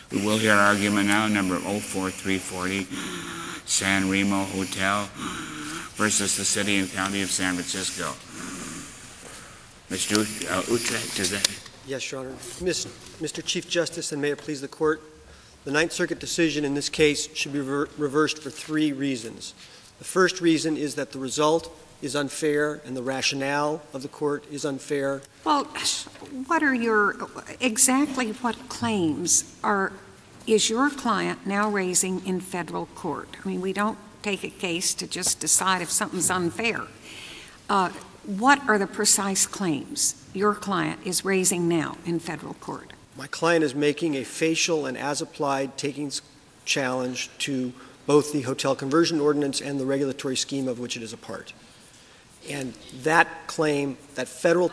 We will hear argument now, number 04340, San Remo Hotel versus the City and County of San Francisco. Mr. Utrecht, is that? Yes, Your Honor. Mr. Chief Justice, and may it please the Court, the Ninth Circuit decision in this case should be reversed for three reasons. The first reason is that the result is unfair and the rationale of the Court is unfair. Well, exactly what claims is your client now raising in federal court? I mean, we don't take a case to just decide if something's unfair. What are the precise claims your client is raising now in federal court? My client is making a facial and as-applied takings challenge to both the hotel conversion ordinance and the regulatory scheme of which it is a part. And that claim, that federal...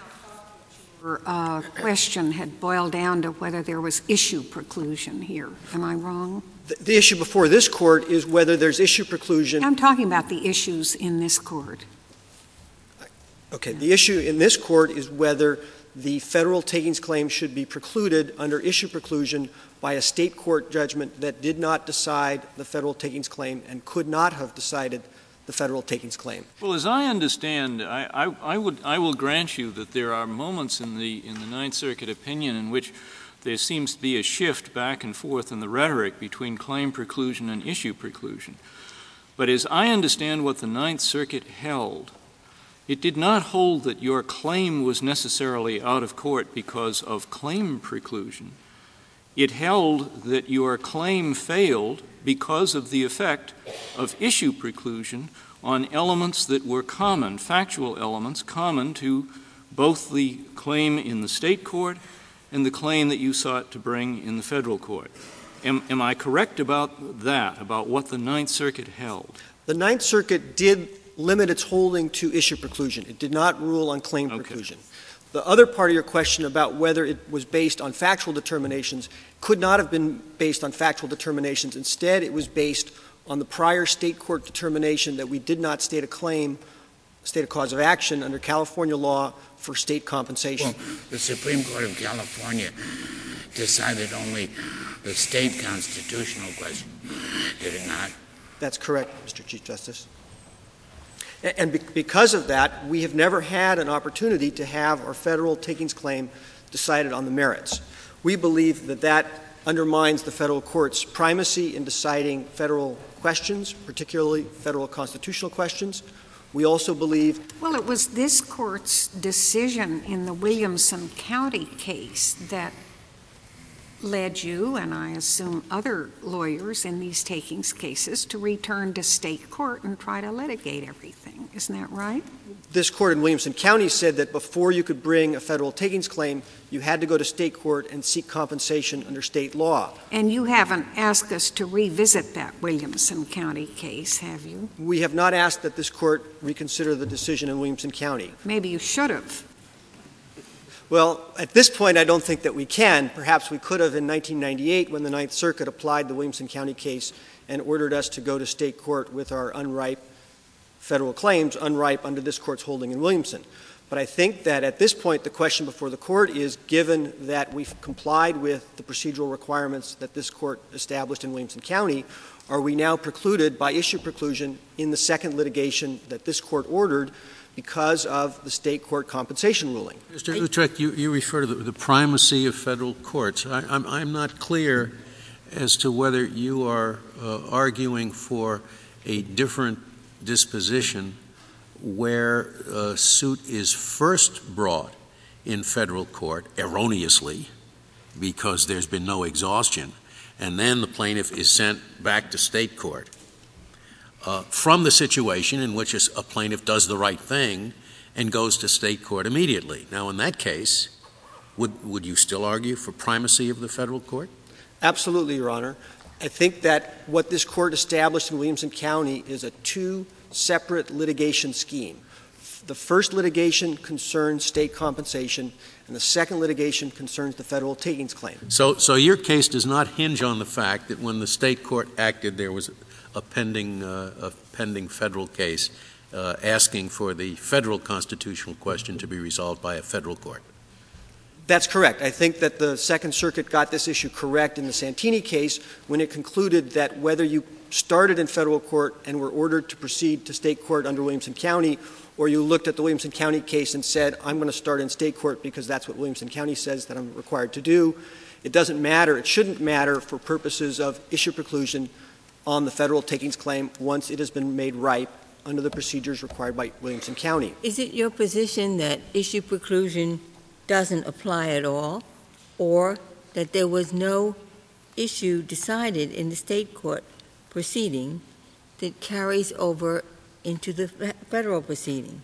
Your question had boiled down to whether there was issue preclusion here. Am I wrong? The issue before this Court is whether there's issue preclusion. I'm talking about the issues in this Court. Okay. The issue in this Court is whether the federal takings claim should be precluded under issue preclusion by a state court judgment that did not decide the federal takings claim and could not have decided the federal takings claim. Well, as I understand, I will grant you that there are moments in the Ninth Circuit opinion in which there seems to be a shift back and forth in the rhetoric between claim preclusion and issue preclusion. But as I understand what the Ninth Circuit held, it did not hold that your claim was necessarily out of court because of claim preclusion. It held that your claim failed because of the effect of issue preclusion on elements that were common, factual elements common to both the claim in the state court and the claim that you sought to bring in the federal court. Am I correct about that, about what the Ninth Circuit held? The Ninth Circuit did limit its holding to issue preclusion. It did not rule on claim preclusion. The other part of your question about whether it was based on factual determinations could not have been based on factual determinations. Instead, it was based on the prior state court determination that we did not state a claim, state a cause of action under California law for state compensation. Well, the Supreme Court of California decided only the state constitutional question, did it not? That's correct, Mr. Chief Justice. And because of that, we have never had an opportunity to have our federal takings claim decided on the merits. We believe that that undermines the federal court's primacy in deciding federal questions, particularly federal constitutional questions. We also believe... Well, it was this court's decision in the Williamson County case that led you, and I assume other lawyers in these takings cases, to return to state court and try to litigate everything. Isn't that right? This court in Williamson County said that before you could bring a federal takings claim, you had to go to state court and seek compensation under state law. And you haven't asked us to revisit that Williamson County case, have you? We have not asked that this court reconsider the decision in Williamson County. Maybe you should have. Well, at this point, I don't think that we can. Perhaps we could have in 1998 when the Ninth Circuit applied the Williamson County case and ordered us to go to state court with our unripe federal claims, unripe under this court's holding in Williamson. But I think that at this point, the question before the court is, given that we've complied with the procedural requirements that this court established in Williamson County, are we now precluded by issue preclusion in the second litigation that this court ordered because of the state court compensation ruling? Mr. Utrecht, you refer to the primacy of federal courts. I'm not clear as to whether you are arguing for a different disposition where a suit is first brought in federal court erroneously because there's been no exhaustion, and then the plaintiff is sent back to state court, from the situation in which a plaintiff does the right thing and goes to state court immediately. Now, in that case, would you still argue for primacy of the federal court? Absolutely, Your Honor. I think that what this court established in Williamson County is a two separate litigation scheme. The first litigation concerns state compensation, and the second litigation concerns the federal takings claim. So your case does not hinge on the fact that when the state court acted, there was a pending federal case asking for the federal constitutional question to be resolved by a federal court. That's correct. I think that the Second Circuit got this issue correct in the Santini case when it concluded that whether you started in federal court and were ordered to proceed to state court under Williamson County, or you looked at the Williamson County case and said, I'm going to start in state court because that's what Williamson County says that I'm required to do, it doesn't matter. It shouldn't matter for purposes of issue preclusion on the federal takings claim once it has been made ripe under the procedures required by Williamson County. Is it your position that issue preclusion doesn't apply at all, or that there was no issue decided in the state court proceeding that carries over into the federal proceeding?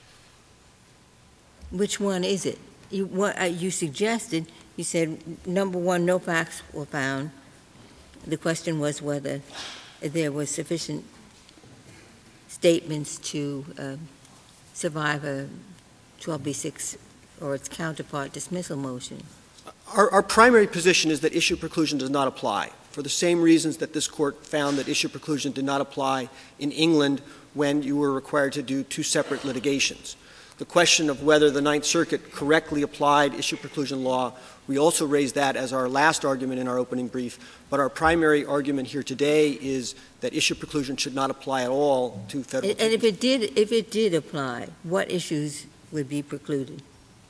Which one is it? You suggested, you said, number one, no facts were found. The question was whether there was sufficient statements to survive a 12b6 or its counterpart dismissal motion. Our primary position is that issue preclusion does not apply, for the same reasons that this Court found that issue preclusion did not apply in England when you were required to do two separate litigations. The question of whether the Ninth Circuit correctly applied issue preclusion law, we also raised that as our last argument in our opening brief, but our primary argument here today is that issue preclusion should not apply at all to federal And if it did apply, what issues would be precluded?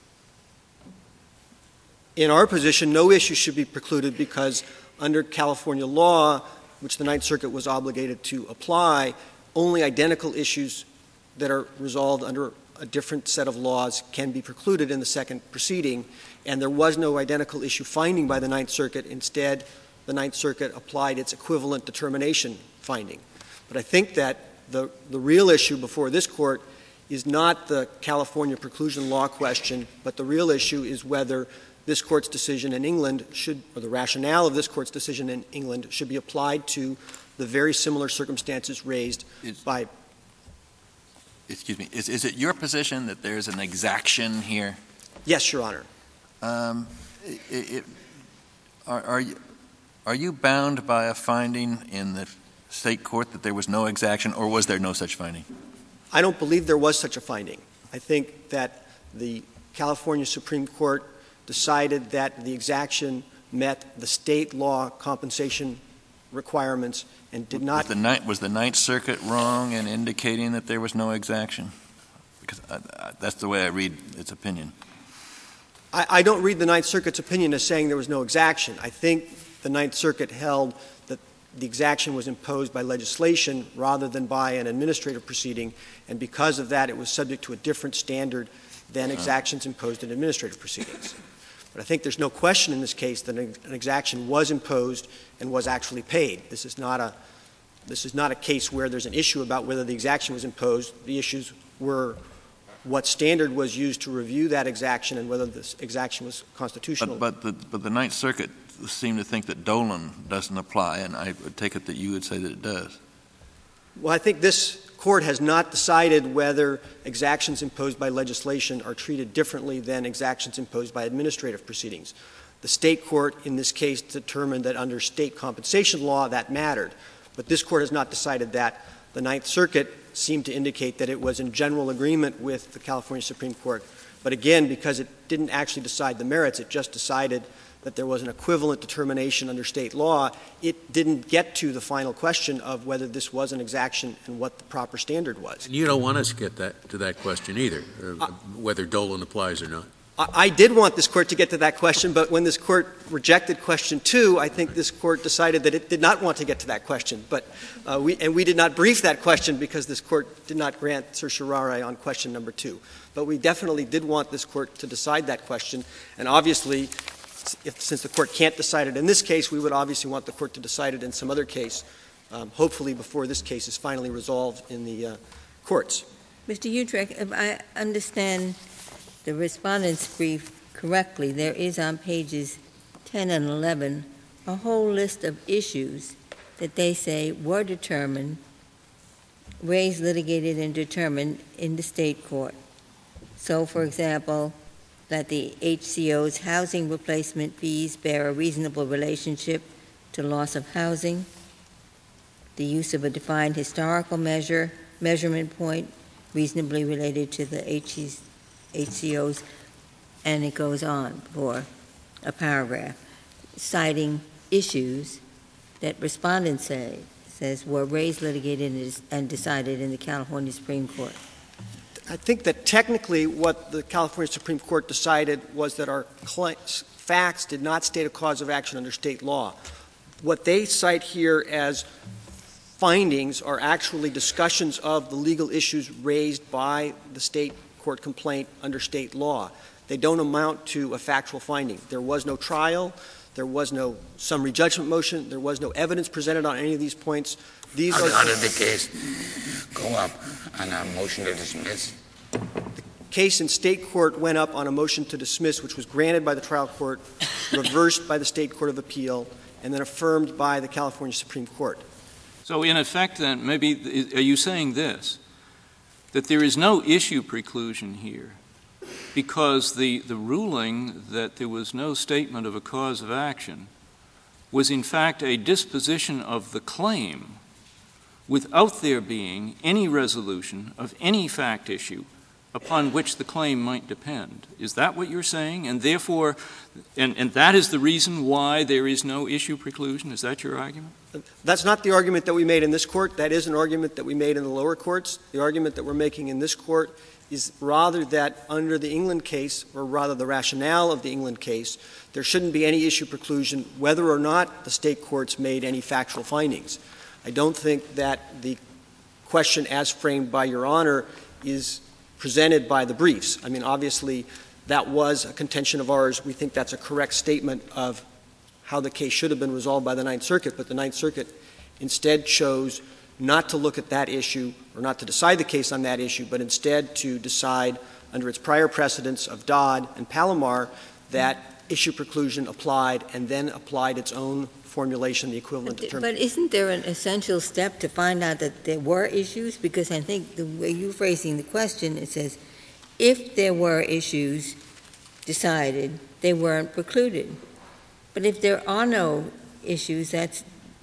In our position, no issue should be precluded because under California law, which the Ninth Circuit was obligated to apply, only identical issues that are resolved under a different set of laws can be precluded in the second proceeding, and there was no identical issue finding by the Ninth Circuit. Instead, the Ninth Circuit applied its equivalent determination finding. But I think that the real issue before this Court is not the California preclusion law question, but the real issue is whether this Court's decision in England should, or the rationale of this Court's decision in England should be applied to the very similar circumstances raised by. Excuse me. Is it your position that there's an exaction here? Yes, Your Honor. Are you bound by a finding in the state court that there was no exaction, or was there no such finding? I don't believe there was such a finding. I think that the California Supreme Court decided that the exaction met the state law compensation requirements and did not. Was the Ninth Circuit wrong in indicating that there was no exaction? Because that's the way I read its opinion. I don't read the Ninth Circuit's opinion as saying there was no exaction. I think the Ninth Circuit held that the exaction was imposed by legislation rather than by an administrative proceeding, and because of that it was subject to a different standard than exactions imposed in administrative proceedings. But I think there's no question in this case that an exaction was imposed and was actually paid. This is not a case where there's an issue about whether the exaction was imposed. The issues were what standard was used to review that exaction and whether this exaction was constitutional. But the Ninth Circuit seemed to think that Dolan doesn't apply, and I would take it that you would say that it does. Well, I think this Court has not decided whether exactions imposed by legislation are treated differently than exactions imposed by administrative proceedings. The state court in this case determined that under state compensation law that mattered, but this Court has not decided that. The Ninth Circuit seemed to indicate that it was in general agreement with the California Supreme Court. But again, because it didn't actually decide the merits, it just decided that there was an equivalent determination under state law, it didn't get to the final question of whether this was an exaction and what the proper standard was. And you don't want us to get to that question either, whether Dolan applies or not. I did want this Court to get to that question, but when this Court rejected question 2, I think this Court decided that it did not want to get to that question. But we did not brief that question because this Court did not grant certiorari on question number 2. But we definitely did want this Court to decide that question, and obviously, since the Court can't decide it in this case, we would obviously want the Court to decide it in some other case, hopefully before this case is finally resolved in the courts. Mr. Utrecht, if I understand the respondent's brief correctly, there is on pages 10 and 11 a whole list of issues that they say were determined, raised, litigated, and determined in the state court. So, for example, that the HCO's housing replacement fees bear a reasonable relationship to loss of housing, the use of a defined historical measurement point reasonably related to the HCO's And it goes on for a paragraph, citing issues that respondents says were raised, litigated, and decided in the California Supreme Court. I think that technically what the California Supreme Court decided was that our facts did not state a cause of action under state law. What they cite here as findings are actually discussions of the legal issues raised by the state court complaint under state law. They don't amount to a factual finding. There was no trial. There was no summary judgment motion. There was no evidence presented on any of these points. How did the case go up on a motion to dismiss? The case in state court went up on a motion to dismiss, which was granted by the trial court, reversed by the state court of appeal, and then affirmed by the California Supreme Court. So in effect, then, maybe are you saying this, that there is no issue preclusion here because the ruling that there was no statement of a cause of action was in fact a disposition of the claim without there being any resolution of any fact issue upon which the claim might depend? Is that what you're saying? And therefore, and that is the reason why there is no issue preclusion? Is that your argument? That's not the argument that we made in this court. That is an argument that we made in the lower courts. The argument that we're making in this court is rather that under the England case, or rather the rationale of the England case, there shouldn't be any issue preclusion whether or not the state courts made any factual findings. I don't think that the question as framed by Your Honor is presented by the briefs. I mean, obviously, that was a contention of ours. We think that's a correct statement of how the case should have been resolved by the Ninth Circuit, but the Ninth Circuit instead chose not to look at that issue or not to decide the case on that issue, but instead to decide under its prior precedents of Dodd and Palomar that issue preclusion applied and then applied its own formulation, the equivalent determination. But isn't there an essential step to find out that there were issues? Because I think the way you're phrasing the question, it says, if there were issues decided, they weren't precluded. But if there are no issues, that's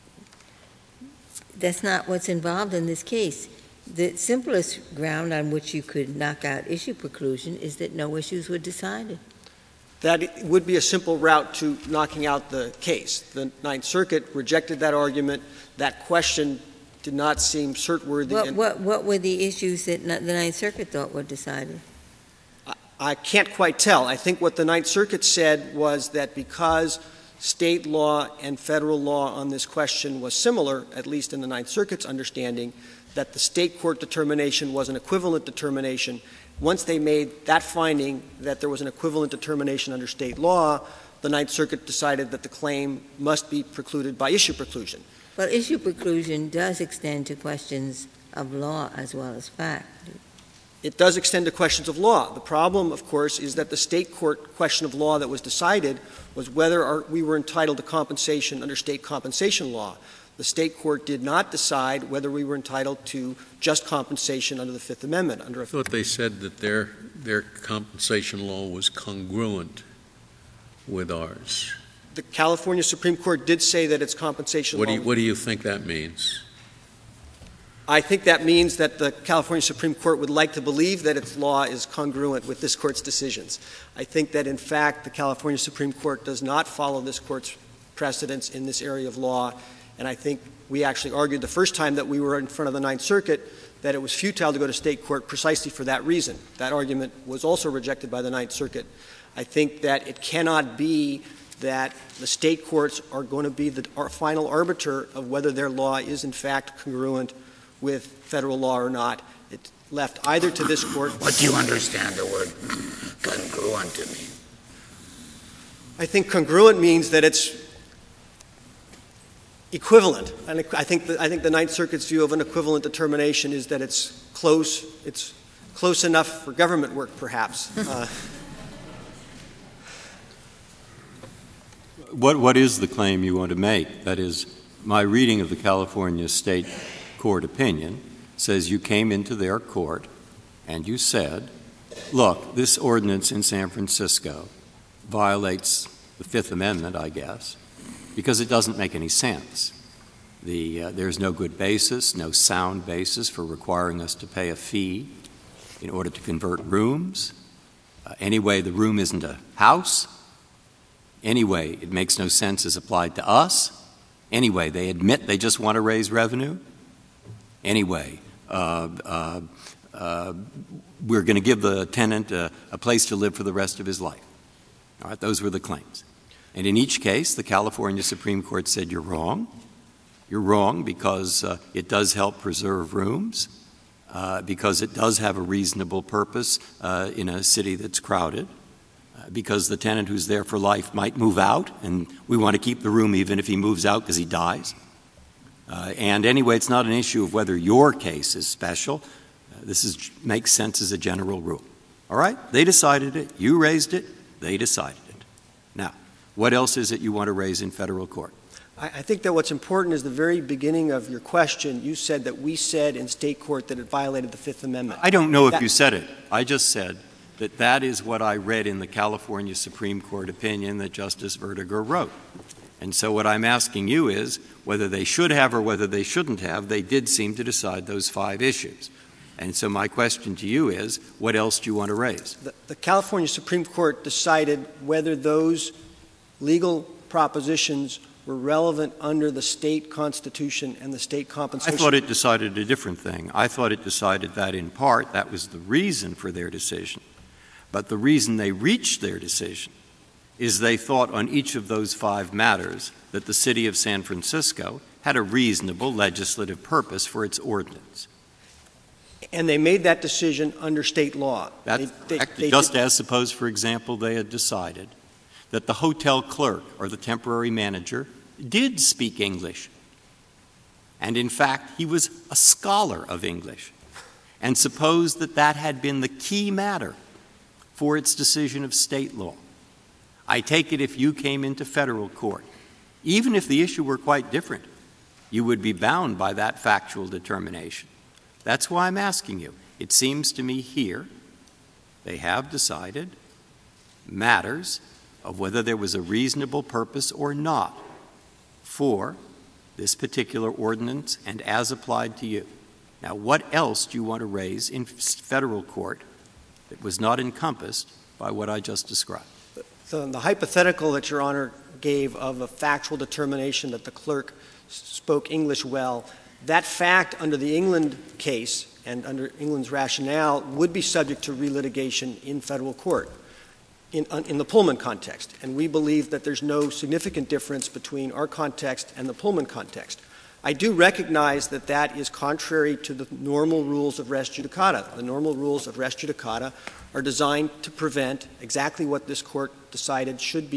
not what's involved in this case. The simplest ground on which you could knock out issue preclusion is that no issues were decided. That would be a simple route to knocking out the case. The Ninth Circuit rejected that argument. That question did not seem cert-worthy. What were the issues that the Ninth Circuit thought were decided? I can't quite tell. I think what the Ninth Circuit said was that because state law and federal law on this question was similar, at least in the Ninth Circuit's understanding, that the state court determination was an equivalent determination. Once they made that finding that there was an equivalent determination under state law, the Ninth Circuit decided that the claim must be precluded by issue preclusion. Well, issue preclusion does extend to questions of law as well as fact. It does extend to questions of law. The problem, of course, is that the state court question of law that was decided was whether we were entitled to compensation under state compensation law. The state court did not decide whether we were entitled to just compensation under the Fifth Amendment. I thought they said that their compensation law was congruent with ours. The California Supreme Court did say that its compensation law... What do you think that means? I think that means that the California Supreme Court would like to believe that its law is congruent with this Court's decisions. I think that, in fact, the California Supreme Court does not follow this Court's precedents in this area of law, and I think we actually argued the first time that we were in front of the Ninth Circuit that it was futile to go to state court precisely for that reason. That argument was also rejected by the Ninth Circuit. I think that it cannot be that the state courts are going to be the final arbiter of whether their law is, in fact, congruent with federal law or not. It's left either to this Court... What do you understand the word congruent to mean? I think congruent means that it's equivalent. And I think the Ninth Circuit's view of an equivalent determination is that it's close enough for government work, perhaps. What is the claim you want to make? That is, my reading of the California State Court opinion says you came into their court and you said, look, this ordinance in San Francisco violates the Fifth Amendment, I guess, because it doesn't make any sense. There's no good basis, no sound basis for requiring us to pay a fee in order to convert rooms. Anyway, the room isn't a house. Anyway, it makes no sense as applied to us. Anyway, they admit they just want to raise revenue. Anyway, we're going to give the tenant a place to live for the rest of his life. All right, those were the claims. And in each case, the California Supreme Court said, you're wrong. You're wrong because it does help preserve rooms, because it does have a reasonable purpose in a city that's crowded, because the tenant who's there for life might move out, and we want to keep the room even if he moves out because he dies. And anyway, it's not an issue of whether your case is special. Makes sense as a general rule. All right? They decided it. You raised it. They decided it. Now, what else is it you want to raise in federal court? I think that what's important is the very beginning of your question. You said that we said in state court that it violated the Fifth Amendment. I don't know if you said it. I just said that is what I read in the California Supreme Court opinion that Justice Vertiger wrote. And so what I'm asking you is whether they should have or whether they shouldn't have, they did seem to decide those 5 issues. And so my question to you is, what else do you want to raise? The California Supreme Court decided whether those legal propositions were relevant under the state constitution and the state compensation. I thought it decided a different thing. I thought it decided that in part that was the reason for their decision. But the reason they reached their decision is they thought on each of those 5 matters that the city of San Francisco had a reasonable legislative purpose for its ordinance. And they made that decision under state law. That's correct. Just as suppose, for example, they had decided that the hotel clerk or the temporary manager did speak English. And in fact, he was a scholar of English. And suppose that that had been the key matter for its decision of state law. I take it if you came into federal court, even if the issue were quite different, you would be bound by that factual determination. That's why I'm asking you. It seems to me here they have decided matters of whether there was a reasonable purpose or not for this particular ordinance and as applied to you. Now, what else do you want to raise in federal court that was not encompassed by what I just described? The hypothetical that Your Honor gave of a factual determination that the clerk spoke English well, that fact under the England case and under England's rationale would be subject to relitigation in federal court in the Pullman context. And we believe that there's no significant difference between our context and the Pullman context. I do recognize that that is contrary to the normal rules of res judicata. The normal rules of res judicata are designed to prevent exactly what this court decided should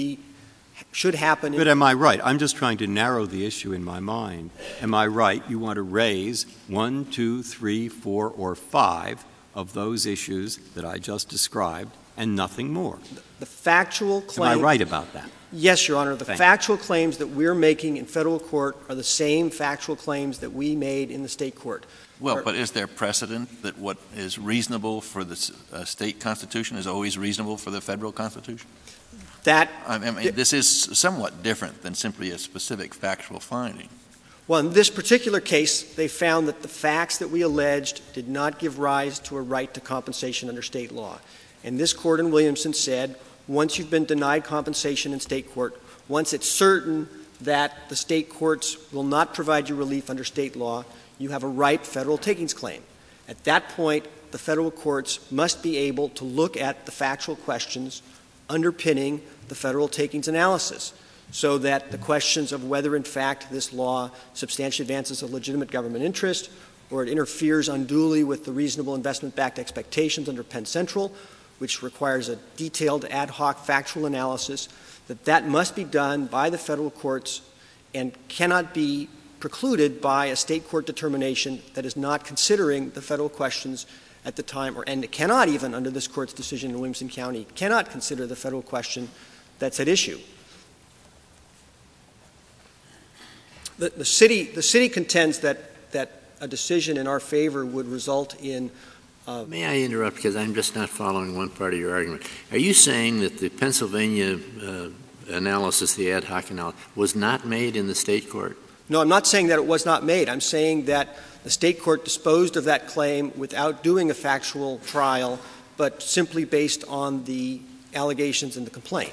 happen. But am I right? I'm just trying to narrow the issue in my mind. Am I right? You want to raise 1, 2, 3, 4, or 5 of those issues that I just described and nothing more. The factual claim. Am I right about that? Yes, Your Honor. The factual claims that we're making in federal court are the same factual claims that we made in the state court. Well, but is there precedent that what is reasonable for the state constitution is always reasonable for the federal constitution? This is somewhat different than simply a specific factual finding. Well, in this particular case, they found that the facts that we alleged did not give rise to a right to compensation under state law. And this court in Williamson said, once you've been denied compensation in state court, once it's certain that the state courts will not provide you relief under state law, you have a ripe federal takings claim. At that point, the federal courts must be able to look at the factual questions underpinning the federal takings analysis so that the questions of whether, in fact, this law substantially advances a legitimate government interest or it interferes unduly with the reasonable investment-backed expectations under Penn Central, which requires a detailed ad hoc factual analysis, that must be done by the federal courts and cannot be precluded by a state court determination that is not considering the federal questions at the time, and it cannot even, under this court's decision in Williamson County, cannot consider the federal question that's at issue. The city contends that a decision in our favor would result in May I interrupt, because I'm just not following one part of your argument. Are you saying that the Pennsylvania analysis, the ad hoc analysis, was not made in the state court? No, I'm not saying that it was not made. I'm saying that the state court disposed of that claim without doing a factual trial but simply based on the allegations in the complaint.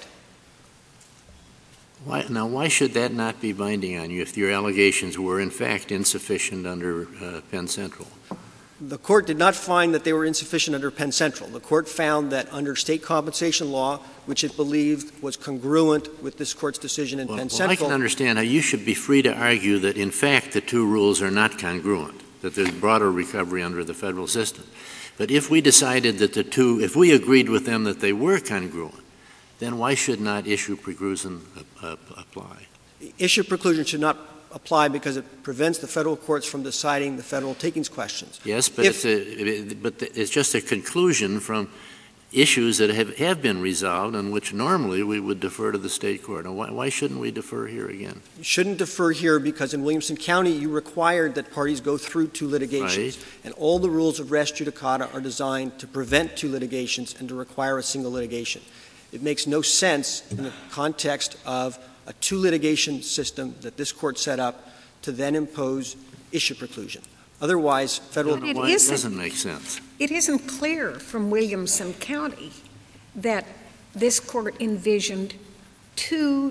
Why should that not be binding on you if your allegations were in fact insufficient under Penn Central? The court did not find that they were insufficient under Penn Central. The court found that under state compensation law, which it believed was congruent with this court's decision in Penn Central. I can understand how you should be free to argue that in fact the two rules are not congruent, that there's broader recovery under the federal system. But if we decided that if we agreed with them that they were congruent, then why should not issue preclusion apply? Issue preclusion should not apply because it prevents the federal courts from deciding the federal takings questions. Yes, but it's just a conclusion from issues that have been resolved on which normally we would defer to the state court. And why shouldn't we defer here again? You shouldn't defer here because in Williamson County you required that parties go through two litigations. Right. And all the rules of res judicata are designed to prevent two litigations and to require a single litigation. It makes no sense in the context of a two-litigation system that this court set up to then impose issue preclusion. Otherwise, federal... It doesn't make sense. It isn't clear from Williamson County that this court envisioned two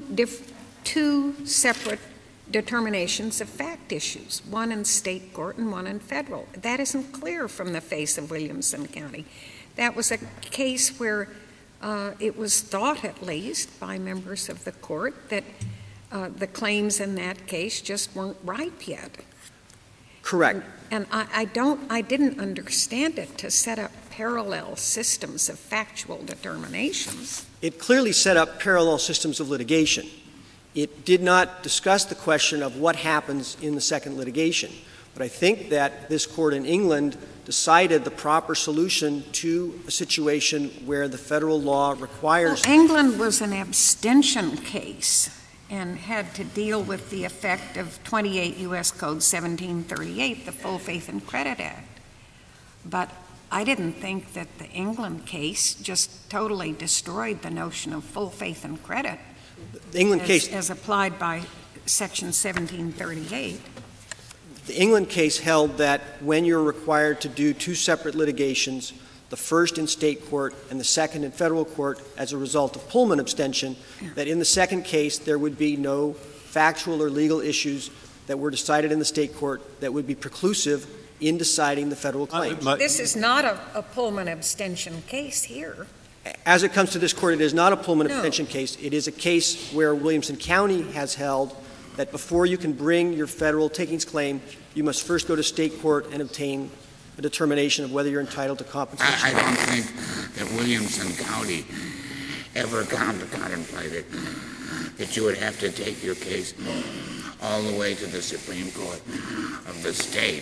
separate determinations of fact issues, one in state court and one in federal. That isn't clear from the face of Williamson County. That was a case where it was thought, at least, by members of the court that the claims in that case just weren't ripe yet. Correct. And I didn't understand it to set up parallel systems of factual determinations. It clearly set up parallel systems of litigation. It did not discuss the question of what happens in the second litigation. But I think that this court in England decided the proper solution to a situation where the federal law requires... Well, England was an abstention case and had to deal with the effect of 28 U.S. Code 1738, the Full Faith and Credit Act. But I didn't think that the England case just totally destroyed the notion of full faith and credit the England case, as applied by Section 1738. The England case held that when you're required to do two separate litigations, the first in state court and the second in federal court as a result of Pullman abstention, that in the second case there would be no factual or legal issues that were decided in the state court that would be preclusive in deciding the federal claims. This is not a Pullman abstention case here. As it comes to this court, it is not a Pullman abstention case. It is a case where Williamson County has held that before you can bring your federal takings claim, you must first go to state court and obtain a determination of whether you're entitled to compensation. I don't think that Williamson County ever contemplated that you would have to take your case all the way to the Supreme Court of the state.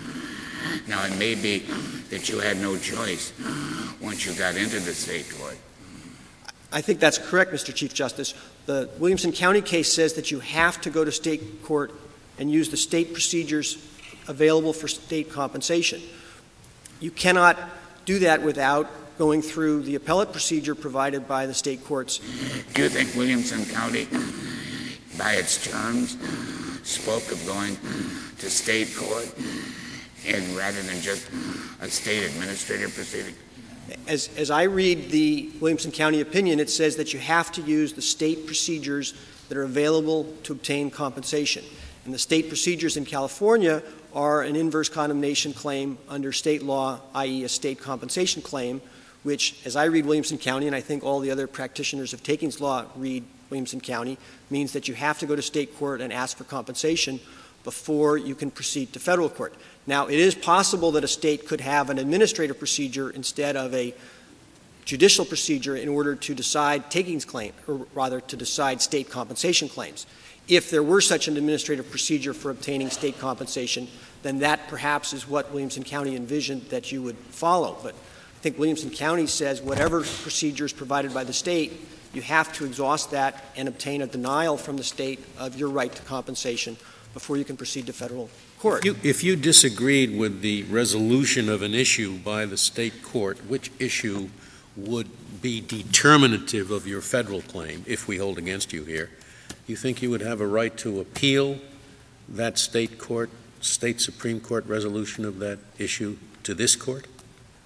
Now, it may be that you had no choice once you got into the state court. I think that's correct, Mr. Chief Justice. The Williamson County case says that you have to go to state court and use the state procedures available for state compensation. You cannot do that without going through the appellate procedure provided by the state courts. Do you think Williamson County, by its terms, spoke of going to state court and rather than just a state administrative proceeding? As I read the Williamson County opinion, it says that you have to use the state procedures that are available to obtain compensation. And the state procedures in California are an inverse condemnation claim under state law, i.e. a state compensation claim, which, as I read Williamson County, and I think all the other practitioners of takings law read Williamson County, means that you have to go to state court and ask for compensation before you can proceed to federal court. Now, it is possible that a state could have an administrative procedure instead of a judicial procedure in order to decide takings claim, or rather to decide state compensation claims. If there were such an administrative procedure for obtaining state compensation, then that perhaps is what Williamson County envisioned that you would follow. But I think Williamson County says whatever procedure is provided by the state, you have to exhaust that and obtain a denial from the state of your right to compensation before you can proceed to federal court. If you disagreed with the resolution of an issue by the state court, which issue would be determinative of your federal claim if we hold against you here? You think you would have a right to appeal that state Supreme Court resolution of that issue to this court?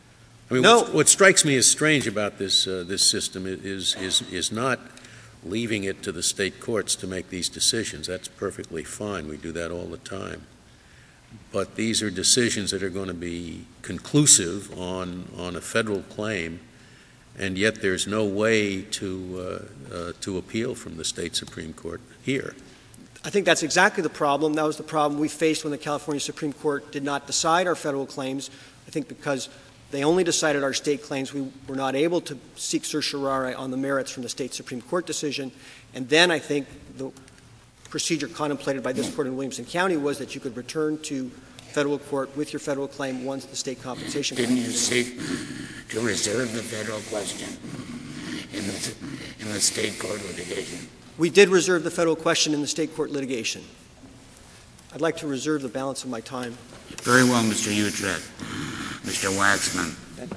I mean, No. what strikes me as strange about this system is not leaving it to the state courts to make these decisions. That's perfectly fine. We do that all the time. But these are decisions that are going to be conclusive on a federal claim, and yet there's no way to appeal from the state Supreme Court here. I think that's exactly the problem. That was the problem we faced when the California Supreme Court did not decide our federal claims. I think because they only decided our state claims, we were not able to seek certiorari on the merits from the state Supreme Court decision. And then I think the procedure contemplated by this court in Williamson County was that you could return to federal court with your federal claim once the state compensation Didn't claim. you seek to reserve the federal question in the state court litigation? We did reserve the federal question in the state court litigation. I'd like to reserve the balance of my time. Very well, Mr. Utrecht. Mr. Waxman.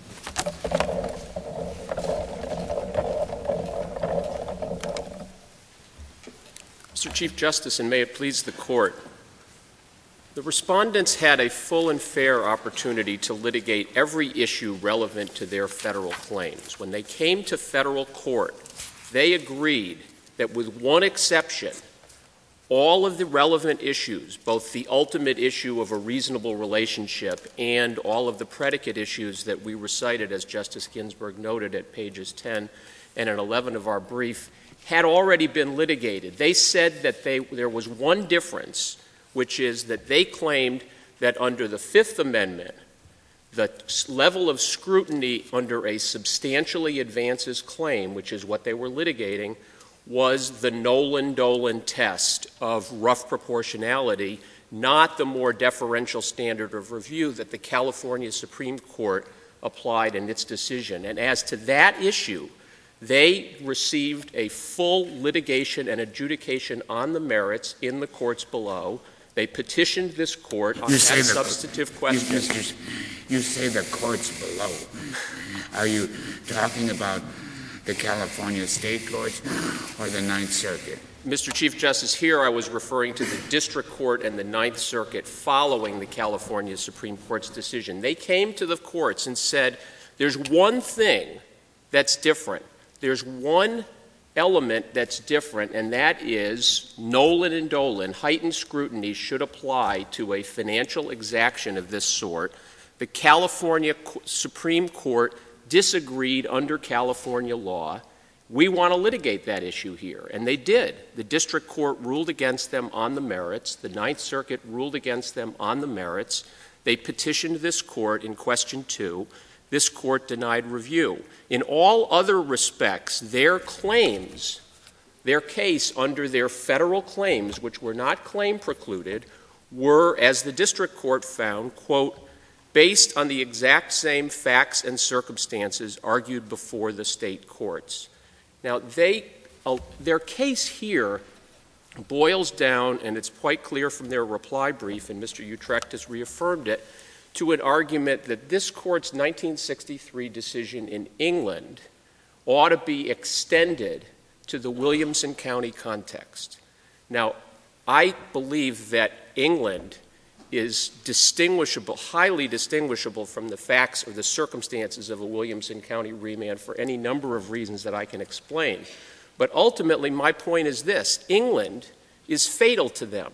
Mr. Chief Justice, and may it please the Court, the respondents had a full and fair opportunity to litigate every issue relevant to their federal claims. When they came to federal court, they agreed that with one exception, all of the relevant issues, both the ultimate issue of a reasonable relationship and all of the predicate issues that we recited, as Justice Ginsburg noted at pages 10 and 11 of our brief, had already been litigated. They said that there was one difference, which is that they claimed that under the Fifth Amendment, the level of scrutiny under a substantially advances claim, which is what they were litigating, was the Nolan-Dolan test of rough proportionality, not the more deferential standard of review that the California Supreme Court applied in its decision. And as to that issue, they received a full litigation and adjudication on the merits in the courts below. They petitioned this court on that substantive question. You say the courts below. Are you talking about the California state courts or the Ninth Circuit? Mr. Chief Justice, here I was referring to the District Court and the Ninth Circuit following the California Supreme Court's decision. They came to the courts and said, there's one thing that's different. There's one element that's different, and that is Nolan and Dolan, heightened scrutiny should apply to a financial exaction of this sort. The California Supreme Court disagreed under California law. We want to litigate that issue here, and they did. The District Court ruled against them on the merits. The Ninth Circuit ruled against them on the merits. They petitioned this court in question 2. This court denied review. In all other respects, their claims, their case under their federal claims, which were not claim precluded, were, as the District Court found, quote, based on the exact same facts and circumstances argued before the state courts. Now, their case here boils down, and it's quite clear from their reply brief, and Mr. Utrecht has reaffirmed it, to an argument that this court's 1963 decision in England ought to be extended to the Williamson County context. Now, I believe that England is distinguishable, highly distinguishable from the facts or the circumstances of a Williamson County remand for any number of reasons that I can explain. But ultimately, my point is this. England is fatal to them.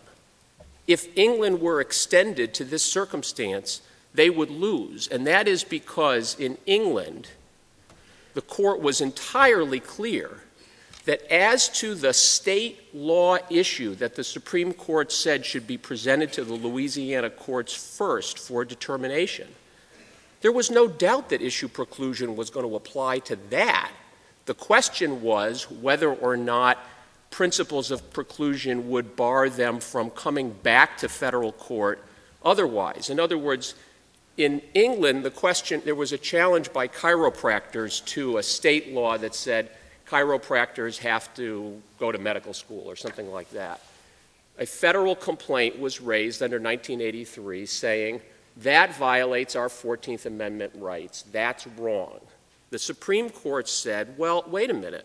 If England were extended to this circumstance, they would lose. And that is because in England, the court was entirely clear that as to the state law issue that the Supreme Court said should be presented to the Louisiana courts first for determination, there was no doubt that issue preclusion was going to apply to that. The question was whether or not principles of preclusion would bar them from coming back to federal court otherwise. In other words, in England, there was a challenge by chiropractors to a state law that said chiropractors have to go to medical school or something like that. A federal complaint was raised under 1983 saying that violates our 14th Amendment rights. That's wrong. The Supreme Court said, well, wait a minute.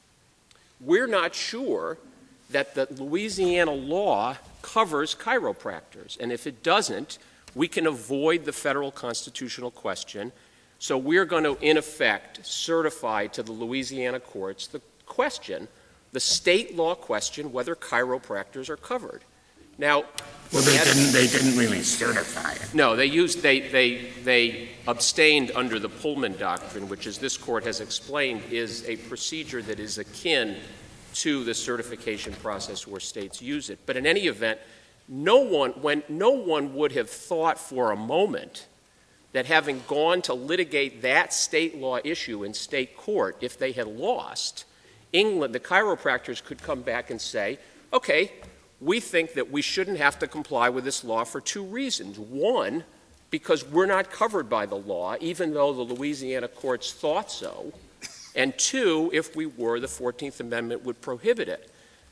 We're not sure that the Louisiana law covers chiropractors, and if it doesn't, we can avoid the federal constitutional question. So we're going to, in effect, certify to the Louisiana courts the question, the state law question, whether chiropractors are covered. Now, well, they didn't really certify it. No, they abstained under the Pullman Doctrine, which, as this court has explained, is a procedure that is akin to the certification process where states use it. But in any event, no one would have thought for a moment that having gone to litigate that state law issue in state court, if they had lost, England, the chiropractors could come back and say, okay, we think that we shouldn't have to comply with this law for two reasons. One, because we're not covered by the law, even though the Louisiana courts thought so. And two, if we were, the 14th Amendment would prohibit it.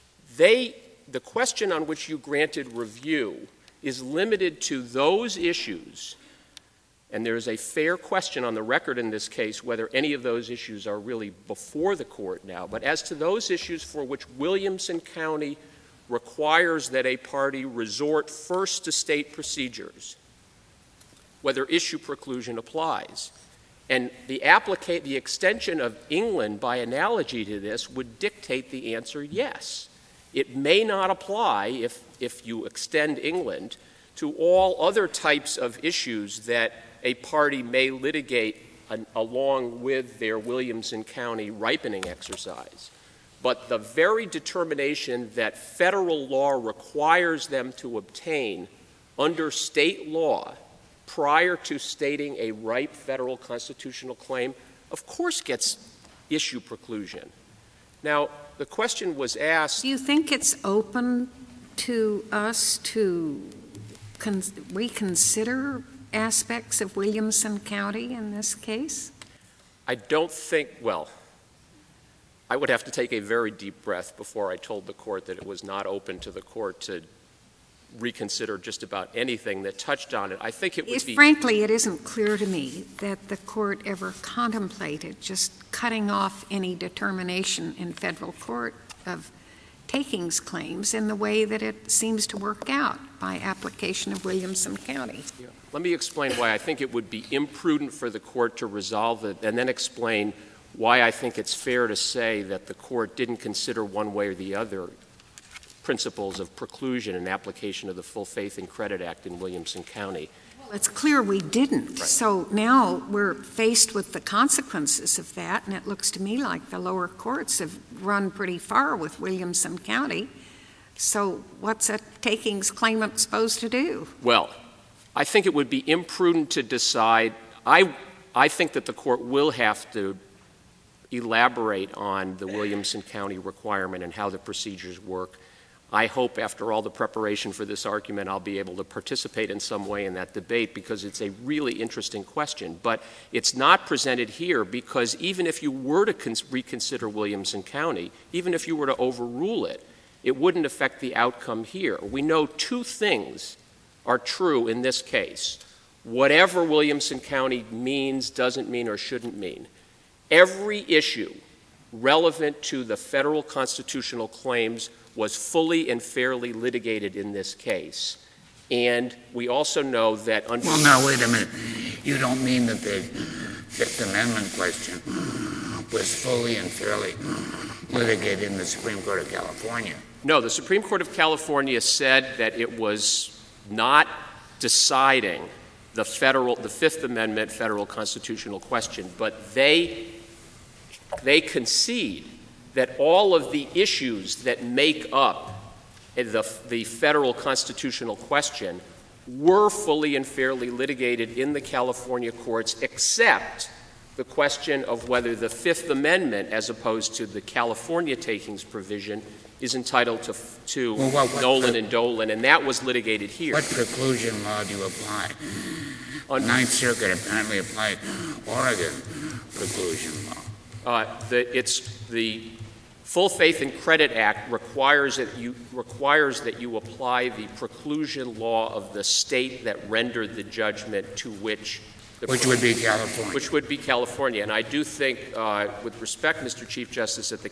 The question on which you granted review is limited to those issues, and there is a fair question on the record in this case whether any of those issues are really before the court now. But as to those issues for which Williamson County requires that a party resort first to state procedures, whether issue preclusion applies. And the extension of England, by analogy to this, would dictate the answer yes. It may not apply, if you extend England, to all other types of issues that a party may litigate along with their Williamson County ripening exercise. But the very determination that federal law requires them to obtain under state law prior to stating a ripe federal constitutional claim, of course gets issue preclusion. Now, the question was asked— Do you think it's open to us to reconsider aspects of Williamson County in this case? I don't think, well, I would have to take a very deep breath before I told the court that it was not open to the court to reconsider just about anything that touched on it. I think it would be— Frankly, it isn't clear to me that the court ever contemplated just cutting off any determination in federal court of takings claims in the way that it seems to work out by application of Williamson County. Yeah. Let me explain why I think it would be imprudent for the court to resolve it, and then explain why I think it's fair to say that the court didn't consider one way or the other principles of preclusion and application of the Full Faith and Credit Act in Williamson County. Well, it's clear we didn't. Right. So now we're faced with the consequences of that, and it looks to me like the lower courts have run pretty far with Williamson County. So what's a takings claimant supposed to do? Well, I think it would be imprudent to decide. I think that the court will have to elaborate on the Williamson County requirement and how the procedures work. I hope after all the preparation for this argument I'll be able to participate in some way in that debate, because it's a really interesting question. But it's not presented here because even if you were to reconsider Williamson County, even if you were to overrule it, it wouldn't affect the outcome here. We know two things are true in this case. Whatever Williamson County means, doesn't mean, or shouldn't mean, every issue relevant to the federal constitutional claims was fully and fairly litigated in this case. And we also know that— Well, now, wait a minute. You don't mean that the Fifth Amendment question was fully and fairly litigated in the Supreme Court of California? No, the Supreme Court of California said that it was not deciding the Fifth Amendment federal constitutional question, but they concede that all of the issues that make up the federal constitutional question were fully and fairly litigated in the California courts, except the question of whether the Fifth Amendment, as opposed to the California takings provision, is entitled to Nolan and Dolan, and that was litigated here. What preclusion law do you apply? Ninth Circuit apparently applied Oregon preclusion law. The Full Faith and Credit Act requires that you apply the preclusion law of the state that rendered the judgment to which would be California. Which would be California. And I do think, with respect, Mr. Chief Justice, that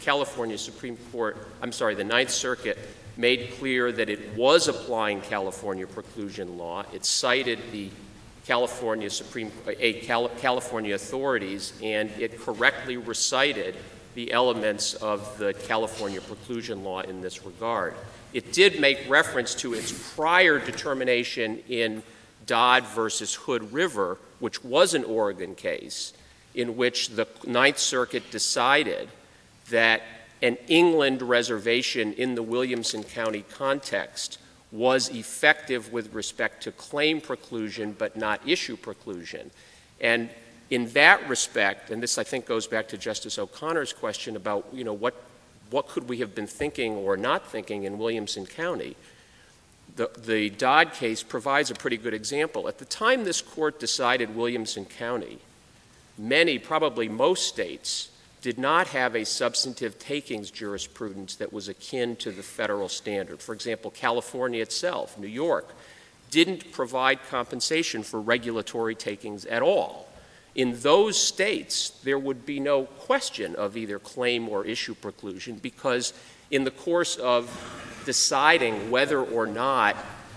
the Ninth Circuit made clear that it was applying California preclusion law. It cited the California California authorities, and it correctly recited the elements of the California preclusion law in this regard. It did make reference to its prior determination in Dodd versus Hood River, which was an Oregon case, in which the Ninth Circuit decided that an England reservation in the Williamson County context was effective with respect to claim preclusion but not issue preclusion. And in that respect, and this I think goes back to Justice O'Connor's question about, what could we have been thinking or not thinking in Williamson County, the Dodd case provides a pretty good example. At the time this court decided Williamson County, probably most states, did not have a substantive takings jurisprudence that was akin to the federal standard. For example, California itself, New York, didn't provide compensation for regulatory takings at all. In those states, there would be no question of either claim or issue preclusion, because in the course of deciding whether or not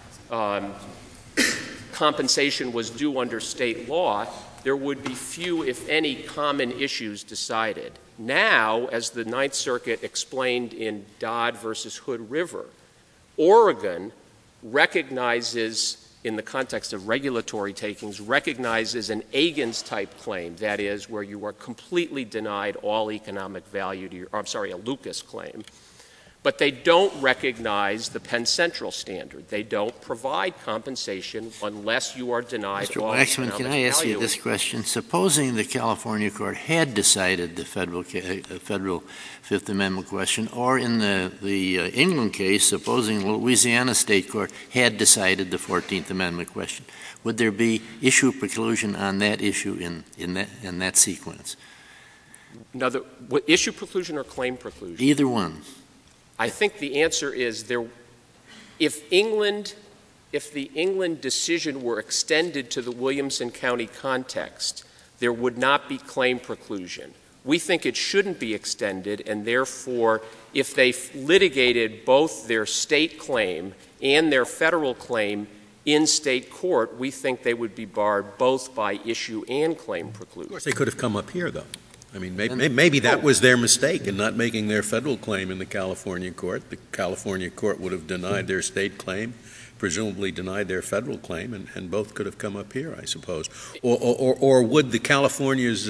compensation was due under state law, there would be few, if any, common issues decided. Now, as the Ninth Circuit explained in Dodd versus Hood River, Oregon recognizes, in the context of regulatory takings, recognizes an Agins-type claim, that is, where you are completely denied all economic value to a Lucas claim. But they don't recognize the Penn Central standard. They don't provide compensation unless you are denied Mr. all Waxman, economic value. can I ask you this question? Supposing the California court had decided the federal Fifth Amendment question, or in the England case, supposing the Louisiana state court had decided the 14th Amendment question, would there be issue preclusion on that issue in that sequence? Another, issue preclusion or claim preclusion? Either one. I think the answer is if the England decision were extended to the Williamson County context, there would not be claim preclusion. We think it shouldn't be extended, and therefore, if they litigated both their state claim and their federal claim in state court, we think they would be barred both by issue and claim preclusion. Of course, they could have come up here, though. I mean, maybe that was their mistake in not making their federal claim in the California court. The California court would have denied their state claim, presumably denied their federal claim, and both could have come up here, I suppose. Or would the California's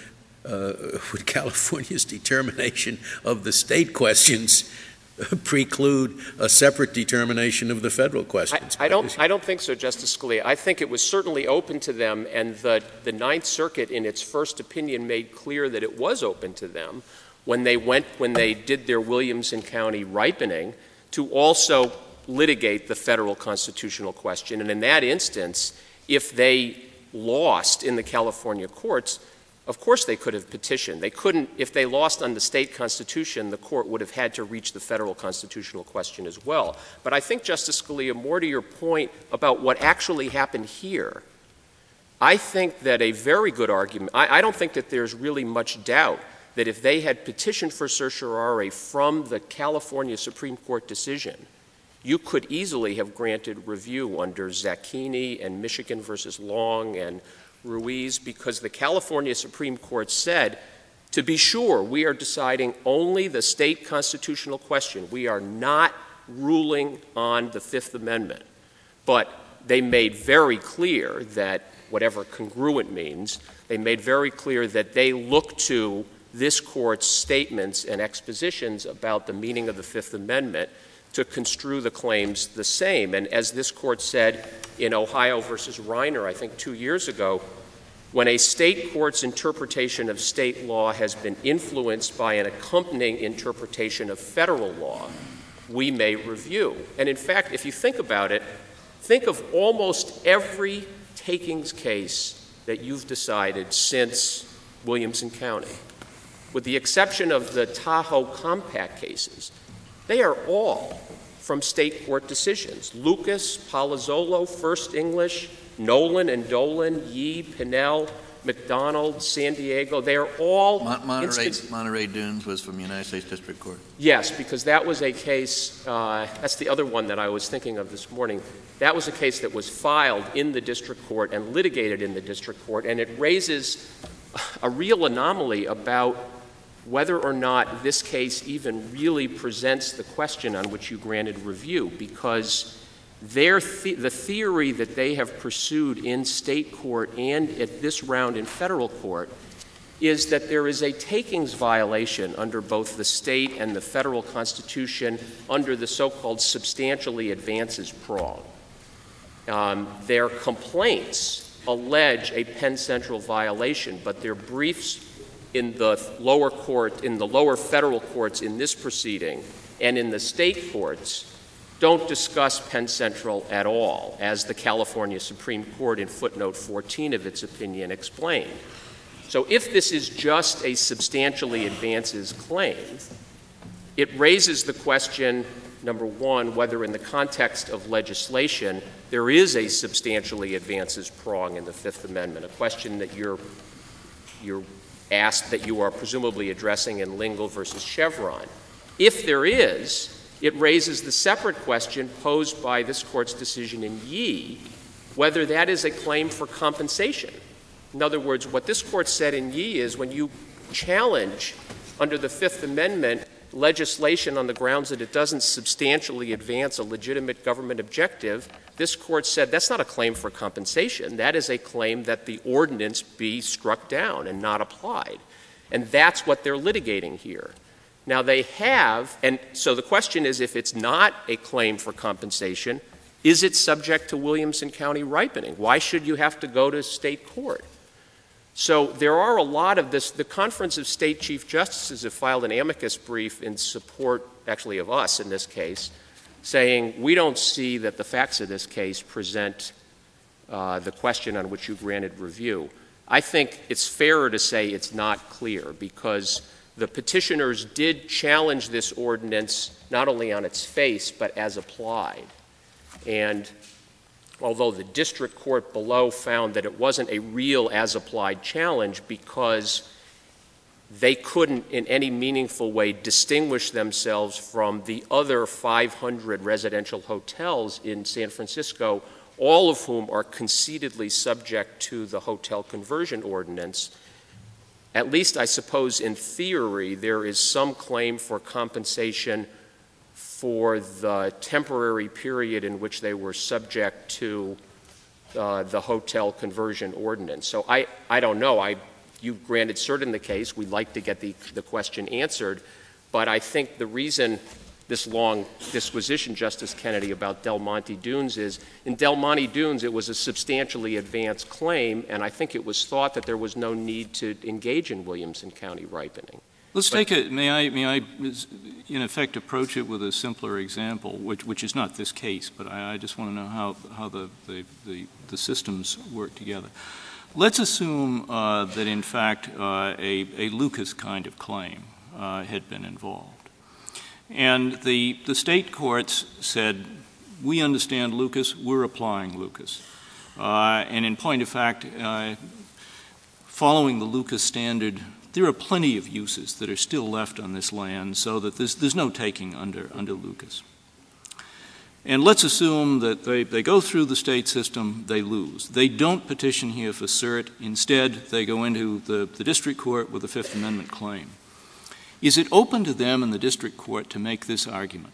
determination of the state questions preclude a separate determination of the federal questions? I don't think so, Justice Scalia. I think it was certainly open to them, and the Ninth Circuit, in its first opinion, made clear that it was open to them when they did their Williamson County ripening to also litigate the federal constitutional question. And in that instance, if they lost in the California courts, of course they could have petitioned. They couldn't, if they lost on the state constitution, the court would have had to reach the federal constitutional question as well. But I think, Justice Scalia, more to your point about what actually happened here, I think that a very good argument, I don't think that there's really much doubt that if they had petitioned for certiorari from the California Supreme Court decision, you could easily have granted review under Zacchini and Michigan versus Long and Ruiz, because the California Supreme Court said, to be sure, we are deciding only the state constitutional question. We are not ruling on the Fifth Amendment. But they made very clear that, whatever congruent means, they made very clear that they look to this court's statements and expositions about the meaning of the Fifth Amendment to construe the claims the same. And as this court said in Ohio versus Reiner, I think 2 years ago, when a state court's interpretation of state law has been influenced by an accompanying interpretation of federal law, we may review. And in fact, if you think about it, think of almost every takings case that you've decided since Williamson County. With the exception of the Tahoe Compact cases, they are all from state court decisions. Lucas, Palazzolo, First English, Nolan and Dolan, Yee, Pinnell, McDonald, San Diego, they are all Monterey Dunes was from the United States District Court. Yes, because that was a case, that's the other one that I was thinking of this morning. That was a case that was filed in the district court and litigated in the district court, and it raises a real anomaly about whether or not this case even really presents the question on which you granted review, because the theory that they have pursued in state court and at this round in federal court is that there is a takings violation under both the state and the federal constitution under the so-called substantially advances prong. Their complaints allege a Penn Central violation, but their briefs in the lower court, in the lower federal courts in this proceeding and in the state courts don't discuss Penn Central at all, as the California Supreme Court in footnote 14 of its opinion explained. So if this is just a substantially advances claim, it raises the question, number one, whether in the context of legislation there is a substantially advances prong in the Fifth Amendment, a question that you're asked, that you are presumably addressing in Lingle versus Chevron. If there is, it raises the separate question posed by this court's decision in Yee, whether that is a claim for compensation. In other words, what this court said in Yee is when you challenge under the Fifth Amendment legislation on the grounds that it doesn't substantially advance a legitimate government objective, this court said that's not a claim for compensation. That is a claim that the ordinance be struck down and not applied. And that's what they're litigating here. Now they have, and so the question is, if it's not a claim for compensation, is it subject to Williamson County ripening? Why should you have to go to state court? So there are a lot of this. The Conference of State Chief Justices have filed an amicus brief in support, actually, of us in this case, saying we don't see that the facts of this case present the question on which you granted review. I think it's fairer to say it's not clear, because the petitioners did challenge this ordinance not only on its face but as applied. And although the district court below found that it wasn't a real as-applied challenge because they couldn't in any meaningful way distinguish themselves from the other 500 residential hotels in San Francisco, all of whom are concededly subject to the hotel conversion ordinance, at least I suppose in theory there is some claim for compensation for the temporary period in which they were subject to the hotel conversion ordinance. So I don't know. You granted cert in the case. We'd like to get the question answered. But I think the reason this long disquisition, Justice Kennedy, about Del Monte Dunes is, in Del Monte Dunes it was a substantially advanced claim, and I think it was thought that there was no need to engage in Williamson County ripening. Let's take it. May I, in effect, approach it with a simpler example, which is not this case, but I just want to know how the systems work together. Let's assume that, in fact, a Lucas kind of claim had been involved. And the state courts said, we understand Lucas, we're applying Lucas. And in point of fact, following the Lucas standard, there are plenty of uses that are still left on this land so that there's no taking under Lucas. And let's assume that they go through the state system, they lose. They don't petition here for cert. Instead, they go into the district court with a Fifth Amendment claim. Is it open to them in the district court to make this argument?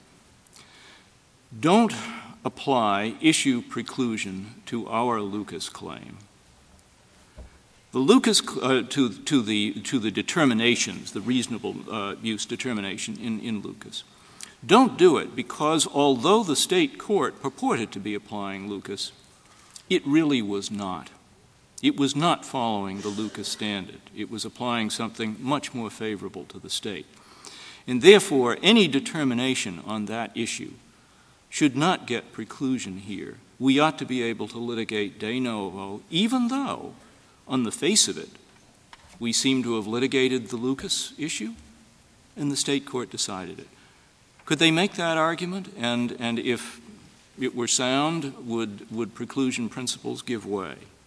Don't apply issue preclusion to our Lucas claim. The Lucas to the determinations, the reasonable use determination in Lucas. Don't do it because although the state court purported to be applying Lucas, it really was not. It was not following the Lucas standard. It was applying something much more favorable to the state. And therefore, any determination on that issue should not get preclusion here. We ought to be able to litigate de novo, even though, on the face of it, we seem to have litigated the Lucas issue, and the state court decided it. Could they make that argument? And if it were sound, would preclusion principles give way?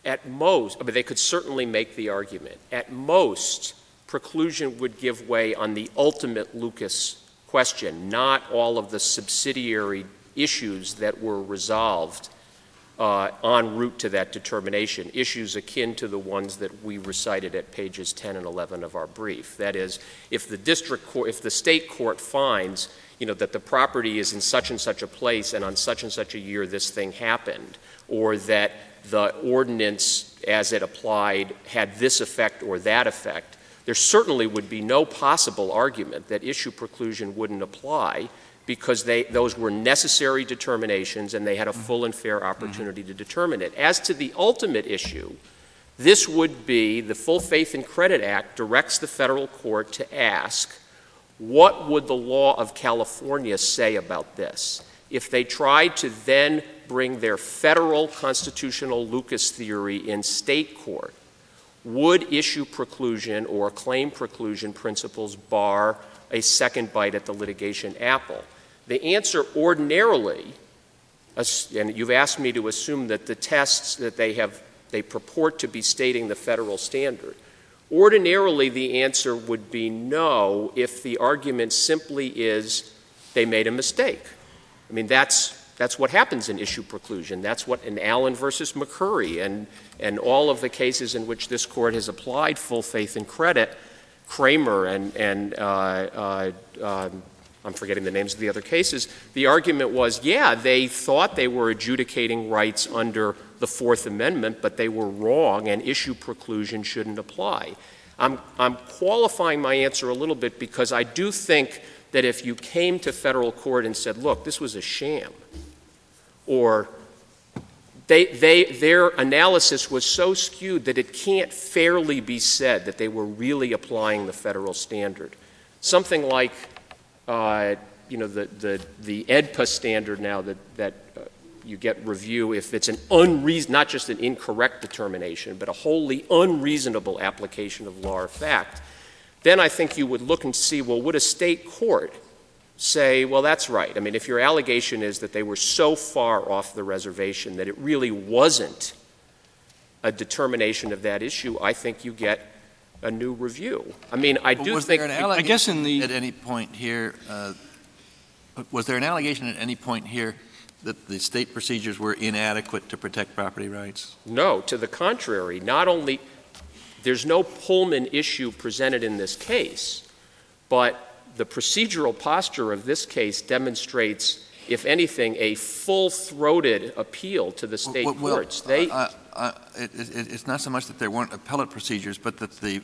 At most, I mean, they could certainly make the argument. At most, preclusion would give way on the ultimate Lucas question, not all of the subsidiary issues that were resolved en route to that determination, issues akin to the ones that we recited at pages 10 and 11 of our brief. That is, if the state court finds, that the property is in such and such a place and on such and such a year this thing happened, or that the ordinance as it applied had this effect or that effect, there certainly would be no possible argument that issue preclusion wouldn't apply, because those were necessary determinations and they had a full and fair opportunity to determine it. As to the ultimate issue, this would be the Full Faith and Credit Act directs the federal court to ask, what would the law of California say about this? If they tried to then bring their federal constitutional Lucas theory in state court, would issue preclusion or claim preclusion principles bar a second bite at the litigation apple? The answer ordinarily, and you've asked me to assume that the tests that they purport to be stating the federal standard, ordinarily the answer would be no if the argument simply is they made a mistake. I mean, that's what happens in issue preclusion. That's what in Allen versus McCurry and all of the cases in which this court has applied full faith and credit, Kramer and I'm forgetting the names of the other cases, the argument was, they thought they were adjudicating rights under the Fourth Amendment, but they were wrong and issue preclusion shouldn't apply. I'm qualifying my answer a little bit because I do think that if you came to federal court and said, look, this was a sham, or their analysis was so skewed that it can't fairly be said that they were really applying the federal standard. Something like the EDPA standard now that you get review if it's not just an incorrect determination, but a wholly unreasonable application of law or fact, then I think you would look and see, well, would a state court say, well, that's right. I mean, if your allegation is that they were so far off the reservation that it really wasn't a determination of that issue, I think you get a new review. I mean, I do think... I guess at any point here, was there an allegation at any point here that the state procedures were inadequate to protect property rights? No, to the contrary. Not only, there's no Pullman issue presented in this case, but the procedural posture of this case demonstrates, if anything, a full-throated appeal to the state courts. It's not so much that there weren't appellate procedures, but that the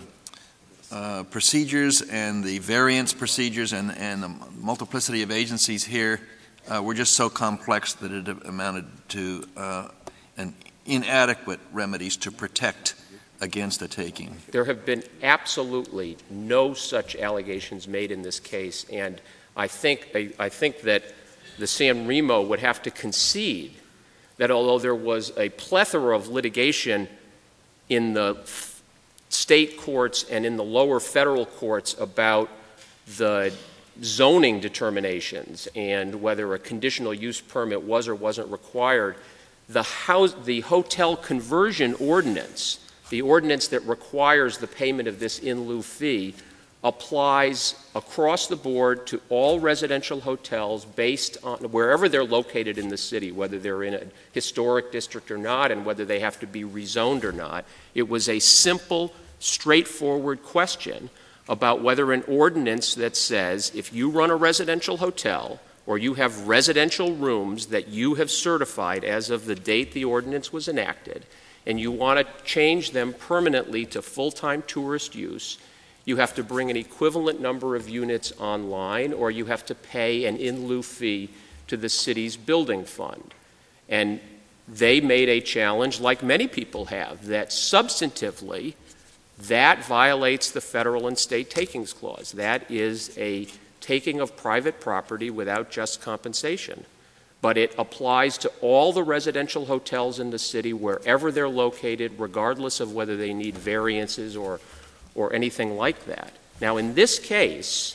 procedures and the variance procedures and the multiplicity of agencies here were just so complex that it amounted to an inadequate remedies to protect against a taking. There have been absolutely no such allegations made in this case, and I think that the San Remo would have to concede that although there was a plethora of litigation in the state courts and in the lower federal courts about the zoning determinations and whether a conditional use permit was or wasn't required, the hotel conversion ordinance, the ordinance that requires the payment of this in lieu fee, applies across the board to all residential hotels based on wherever they're located in the city, whether they're in a historic district or not, and whether they have to be rezoned or not. It was a simple, straightforward question about whether an ordinance that says if you run a residential hotel or you have residential rooms that you have certified as of the date the ordinance was enacted, and you want to change them permanently to full-time tourist use, you have to bring an equivalent number of units online, or you have to pay an in lieu fee to the city's building fund. And they made a challenge, like many people have, that substantively that violates the federal and state takings clause. That is a taking of private property without just compensation. But it applies to all the residential hotels in the city wherever they're located, regardless of whether they need variances or anything like that. Now, in this case,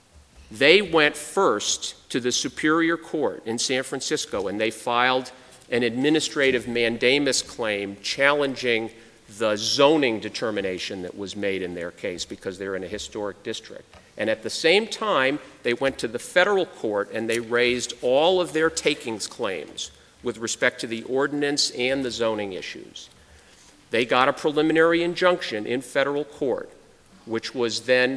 they went first to the Superior Court in San Francisco, and they filed an administrative mandamus claim challenging the zoning determination that was made in their case because they're in a historic district. And at the same time, they went to the federal court and they raised all of their takings claims with respect to the ordinance and the zoning issues. They got a preliminary injunction in federal court, which was then,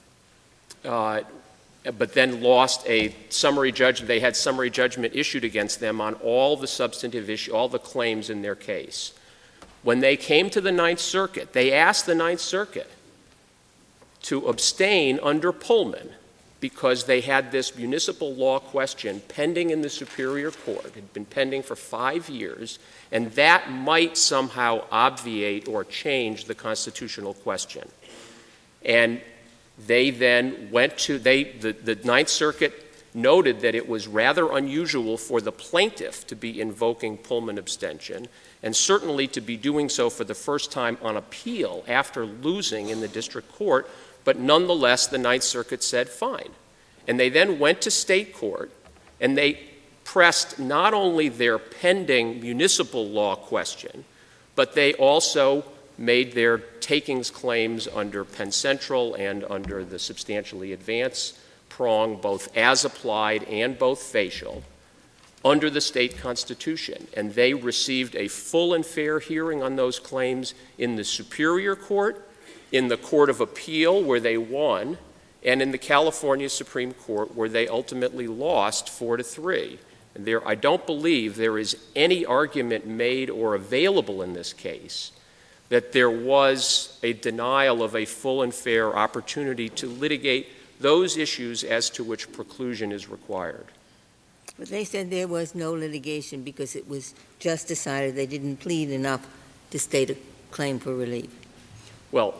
but then lost a summary judgment. They had summary judgment issued against them on all the substantive issue, all the claims in their case. When they came to the Ninth Circuit, they asked the Ninth Circuit to abstain under Pullman because they had this municipal law question pending in the Superior Court. It had been pending for 5 years, and that might somehow obviate or change the constitutional question. And they then went to, the Ninth Circuit noted that it was rather unusual for the plaintiff to be invoking Pullman abstention, and certainly to be doing so for the first time on appeal after losing in the district court, but nonetheless the Ninth Circuit said fine. And they then went to state court, and they pressed not only their pending municipal law question, but they also made their takings claims under Penn Central and under the substantially advanced prong, both as applied and both facial, under the state constitution. And they received a full and fair hearing on those claims in the Superior Court, in the Court of Appeal, where they won, and in the California Supreme Court, where they ultimately lost 4-3. And I don't believe there is any argument made or available in this case that there was a denial of a full and fair opportunity to litigate those issues as to which preclusion is required. But they said there was no litigation because it was just decided they didn't plead enough to state a claim for relief. Well,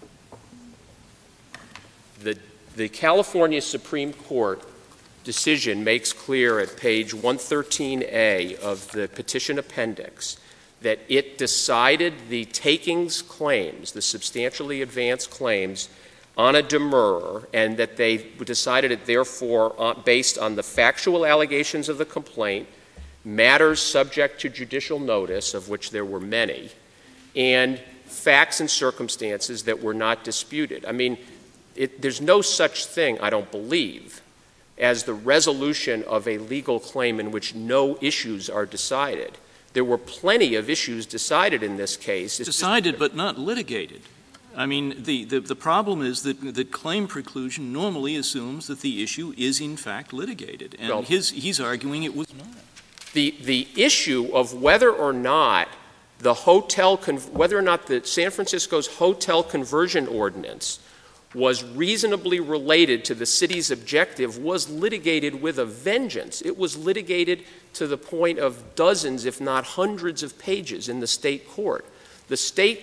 the California Supreme Court decision makes clear at page 113A of the petition appendix that it decided the takings claims, the substantially advanced claims, on a demurrer, and that they decided it therefore based on the factual allegations of the complaint, matters subject to judicial notice, of which there were many, and facts and circumstances that were not disputed. I mean, there's no such thing, I don't believe, as the resolution of a legal claim in which no issues are decided. There were plenty of issues decided in this case. Decided but not litigated. I mean, the problem is that claim preclusion normally assumes that the issue is in fact litigated, and well, he's arguing it was not. The issue of whether or not the San Francisco's hotel conversion ordinance was reasonably related to the city's objective was litigated with a vengeance. It was litigated to the point of dozens, if not hundreds of pages in the state court. The state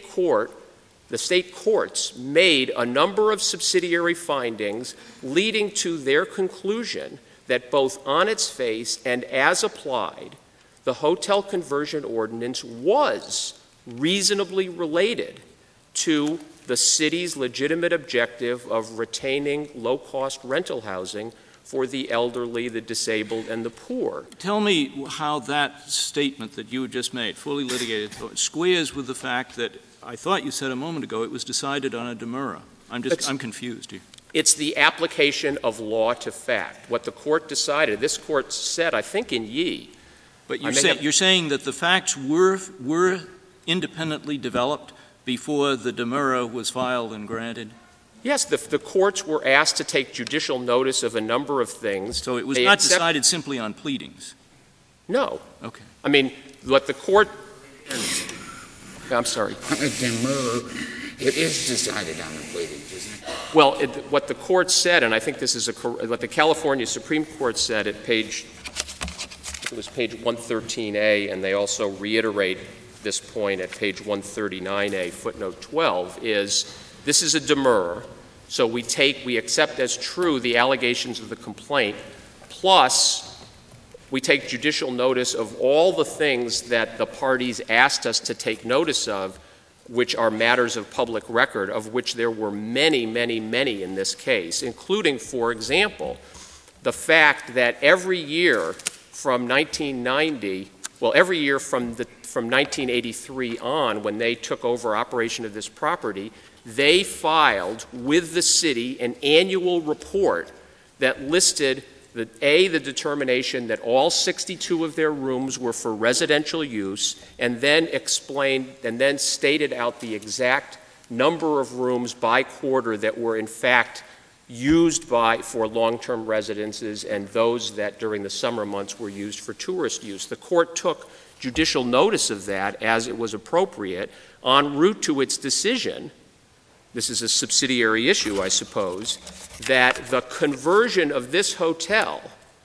courts made a number of subsidiary findings leading to their conclusion that both on its face and as applied, the hotel conversion ordinance was reasonably related to the city's legitimate objective of retaining low-cost rental housing for the elderly, the disabled, and the poor. Tell me how that statement that you just made, fully litigated, squares with the fact that I thought you said a moment ago it was decided on a demurrer. I'm confused here. It's the application of law to fact. What the court decided, this court said, I think in Yee. But you're saying that the facts were independently developed before the demurrer was filed and granted? Yes, the courts were asked to take judicial notice of a number of things. So it was not decided simply on pleadings? No. Okay. I mean, what the court... I'm sorry. On a demurrer, it is decided on the pleadings, isn't it? Well, what the court said, and I think this is what the California Supreme Court said at page 113A, and they also reiterate this point at page 139A, footnote 12, is this is a demurrer, so we accept as true the allegations of the complaint, plus we take judicial notice of all the things that the parties asked us to take notice of, which are matters of public record, of which there were many, many, many in this case, including, for example, the fact that every year from 1990 Well, every year from 1983 on, when they took over operation of this property, they filed with the city an annual report that listed the determination that all 62 of their rooms were for residential use, and then explained and then stated out the exact number of rooms by quarter that were in fact used for long-term residences and those that during the summer months were used for tourist use. The court took judicial notice of that as it was appropriate en route to its decision. This is a subsidiary issue, I suppose, that the conversion of this hotel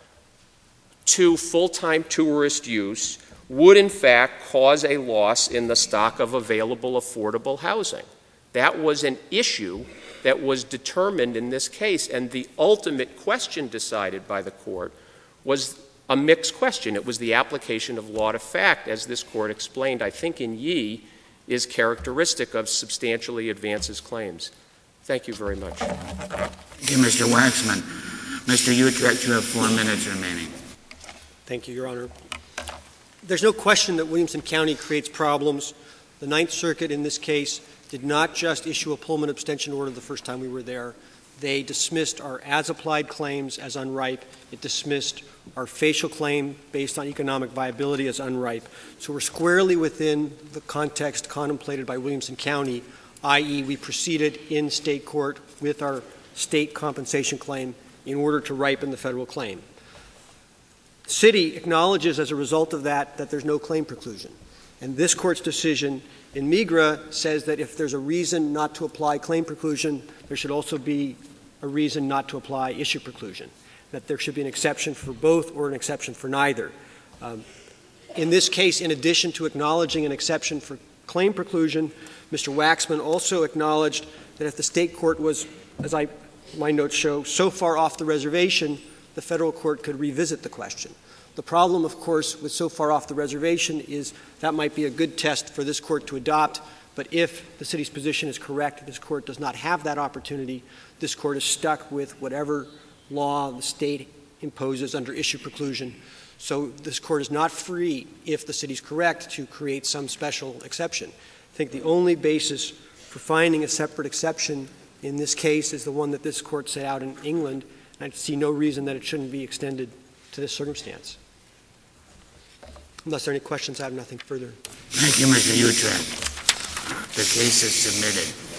to full-time tourist use would in fact cause a loss in the stock of available affordable housing. That was an issue that was determined in this case, and the ultimate question decided by the court was a mixed question. It was the application of law to fact, as this court explained, I think in Yee, is characteristic of substantially advances claims. Thank you very much. Thank you, Mr. Waxman. Mr. Utrecht, you have 4 minutes remaining. Thank you, Your Honor. There's no question that Williamson County creates problems. The Ninth Circuit in this case did not just issue a Pullman abstention order the first time we were there. They dismissed our as-applied claims as unripe. It dismissed our facial claim based on economic viability as unripe. So we're squarely within the context contemplated by Williamson County, i.e. we proceeded in state court with our state compensation claim in order to ripen the federal claim. The city acknowledges as a result of that there's no claim preclusion. And this court's decision in Migra says that if there's a reason not to apply claim preclusion, there should also be a reason not to apply issue preclusion, that there should be an exception for both or an exception for neither. In this case, in addition to acknowledging an exception for claim preclusion, Mr. Waxman also acknowledged that if the state court was, as my notes show, so far off the reservation, the federal court could revisit the question. The problem, of course, with so far off the reservation is that might be a good test for this court to adopt, but if the city's position is correct, this court does not have that opportunity. This court is stuck with whatever law the state imposes under issue preclusion. So this court is not free, if the city's correct, to create some special exception. I think the only basis for finding a separate exception in this case is the one that this court set out in England, and I see no reason that it shouldn't be extended to this circumstance. Unless there are any questions, I have nothing further. Thank you, Mr. Utrecht. The case is submitted.